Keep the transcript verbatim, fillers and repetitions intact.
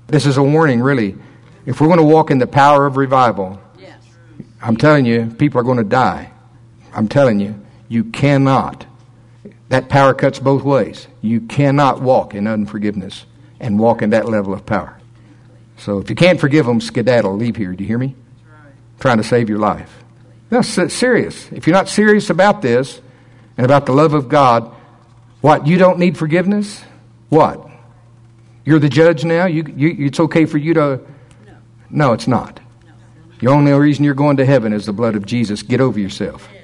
This is a warning, really. If we're going to walk in the power of revival, I'm telling you, people are going to die. I'm telling you, you cannot. That power cuts both ways. You cannot walk in unforgiveness and walk in that level of power. So if you can't forgive them, skedaddle, leave here. Do you hear me? Trying to save your life. That's serious. If you're not serious about this and about the love of God, what, you don't need forgiveness? What? You're the judge now? You, you, it's okay for you to... No, it's not. The only reason you're going to heaven is the blood of Jesus. Get over yourself.